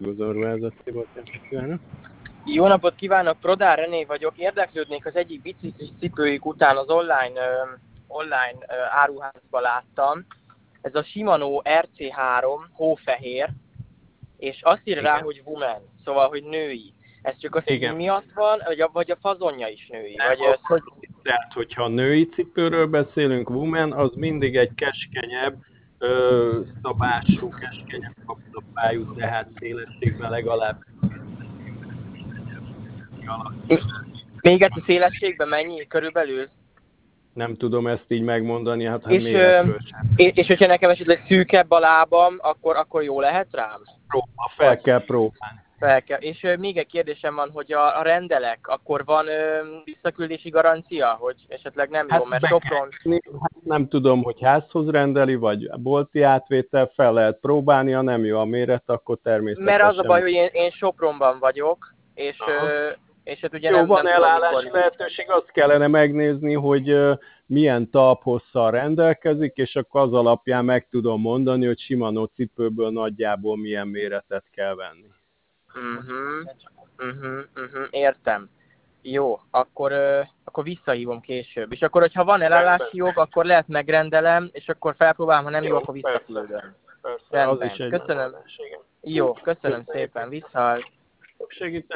Rágózorvázat kívánok. Jó napot kívánok, Prodár René vagyok. Érdeklődnék az egyik biciklis cipőjük után az online áruházba láttam. Ez a Shimano RC3 hófehér, és azt ír rá, hogy woman, szóval, hogy női. Ez csak a szín miatt van, vagy a fazonja is női? Nem, vagy ez, hogy... Tehát, hogyha női cipőről beszélünk, woman, az mindig egy keskenyebb, szabású, keskenyebb kapszapályú, tehát szélességben legalább. Még egyszer szélességben mennyi körülbelül? Nem tudom ezt így megmondani, hát és hogyha nekem esetleg szűkebb a lábam, akkor jó lehet rám? Fel kell próbálni. És még egy kérdésem van, hogy a rendelek, akkor van visszaküldési garancia, hogy esetleg nem jó, mert Sopron... Nem tudom, hogy házhoz rendeli, vagy bolti átvétel, fel lehet próbálni, ha nem jó a méret, akkor természetesen... Mert az a baj, hogy én Sopronban vagyok, és hát ugye jó, van elállási lehetőség, azt kellene megnézni, hogy milyen talphosszal rendelkezik, és akkor az alapján meg tudom mondani, hogy Shimano cipőből nagyjából milyen méretet kell venni. Értem. Jó, akkor visszahívom később. És akkor, hogyha van elállási jog, akkor lehet megrendelem, és akkor felpróbálom, ha nem jó, akkor visszaküldöm. Persze, rendben. Köszönöm. Jó, köszönöm szépen. Visszahalt.